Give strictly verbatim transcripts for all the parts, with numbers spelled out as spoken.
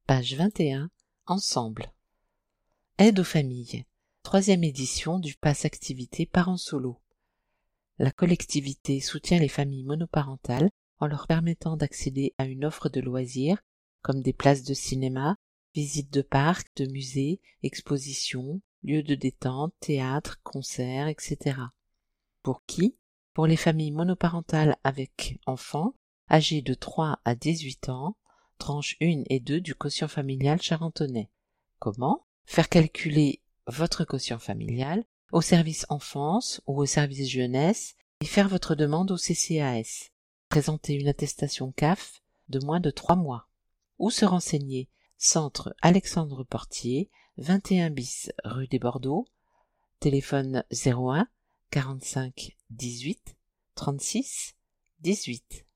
Page vingt et un. Ensemble. Aide aux familles. Troisième édition du Pass Activité Parents Solo. La collectivité soutient les familles monoparentales en leur permettant d'accéder à une offre de loisirs comme des places de cinéma, visites de parcs, de musées, expositions, lieux de détente, théâtre, concerts, et cetera. Pour qui? Pour les familles monoparentales avec enfants âgés de trois à dix-huit ans, tranche un et deux du quotient familial charentonnais. Comment? Faire calculer votre quotient familial au service enfance ou au service jeunesse et faire votre demande au C C A S. Présenter une attestation C A F de moins de trois mois. Où se renseigner? Centre Alexandre Portier, vingt et un bis rue des Bordeaux, téléphone zéro un quarante-cinq dix-huit trente-six dix-huit.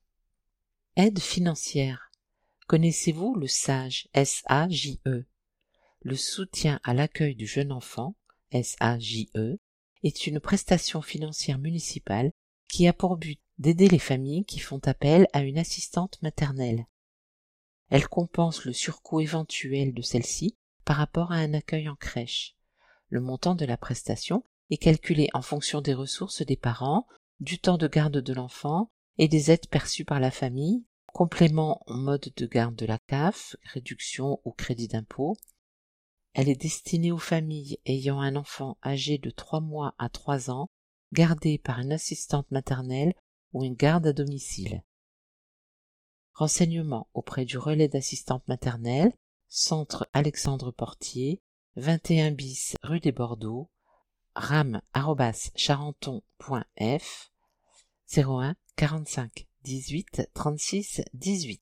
Aide financière. Connaissez-vous le SAGE, S A J E? Le soutien à l'accueil du jeune enfant, S A J E, est une prestation financière municipale qui a pour but d'aider les familles qui font appel à une assistante maternelle. Elle compense le surcoût éventuel de celle-ci par rapport à un accueil en crèche. Le montant de la prestation est calculé en fonction des ressources des parents, du temps de garde de l'enfant et des aides perçues par la famille, complément en mode de garde de la C A F, réduction ou crédit d'impôt. Elle est destinée aux familles ayant un enfant âgé de trois mois à trois ans, gardé par une assistante maternelle ou une garde à domicile. Renseignements auprès du relais d'assistante maternelle, Centre Alexandre Portier, vingt et un bis rue des Bordeaux, ram arobase charenton point f, zéro un quarante-cinq dix-huit trente-six dix-huit.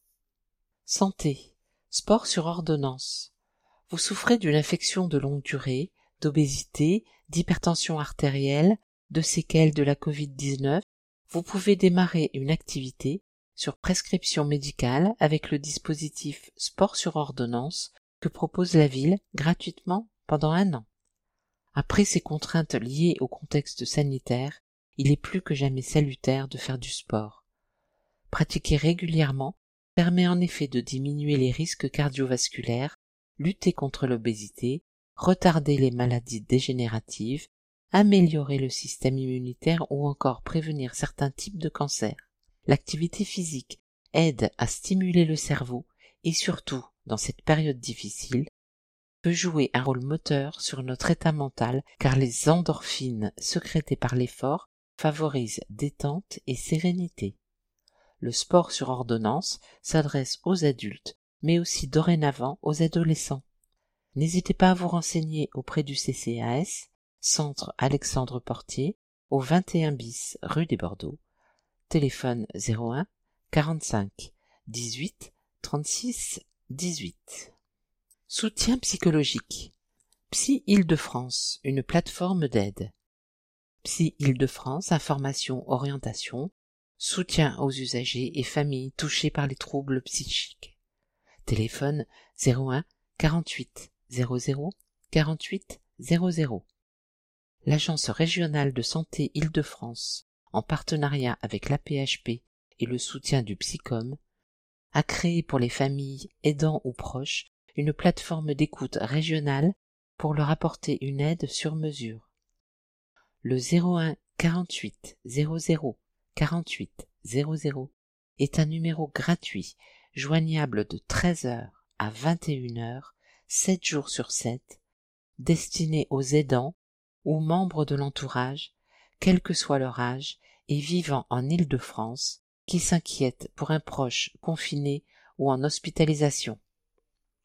Santé. Sport sur ordonnance. Vous souffrez d'une infection de longue durée, d'obésité, d'hypertension artérielle, de séquelles de la covid dix-neuf, vous pouvez démarrer une activité sur prescription médicale avec le dispositif Sport sur ordonnance que propose la ville gratuitement pendant un an. Après ces contraintes liées au contexte sanitaire, il est plus que jamais salutaire de faire du sport. Pratiquer régulièrement permet en effet de diminuer les risques cardiovasculaires, lutter contre l'obésité, retarder les maladies dégénératives, améliorer le système immunitaire ou encore prévenir certains types de cancers. L'activité physique aide à stimuler le cerveau et surtout, dans cette période difficile, peut jouer un rôle moteur sur notre état mental car les endorphines sécrétées par l'effort favorisent détente et sérénité. Le sport sur ordonnance s'adresse aux adultes, mais aussi dorénavant aux adolescents. N'hésitez pas à vous renseigner auprès du C C A S, Centre Alexandre Portier, au vingt et un bis rue des Bordeaux, téléphone zéro un quarante-cinq dix-huit trente-six dix-huit. Soutien psychologique. Psy Île-de-France, une plateforme d'aide. Psy Île-de-France, information, orientation, soutien aux usagers et familles touchées par les troubles psychiques. Téléphone zéro un quarante-huit zéro zéro quarante-huit zéro zéro. L'Agence régionale de santé Île-de-France, en partenariat avec l'A P H P et le soutien du Psycom, a créé pour les familles, aidants ou proches une plateforme d'écoute régionale pour leur apporter une aide sur mesure. Le zéro un quarante-huit zéro zéro quarante-huit zéro zéro est un numéro gratuit, joignable de treize heures à vingt et une heures, sept jours sur sept, destiné aux aidants ou membres de l'entourage, quel que soit leur âge, et vivant en Île-de-France, qui s'inquiètent pour un proche confiné ou en hospitalisation.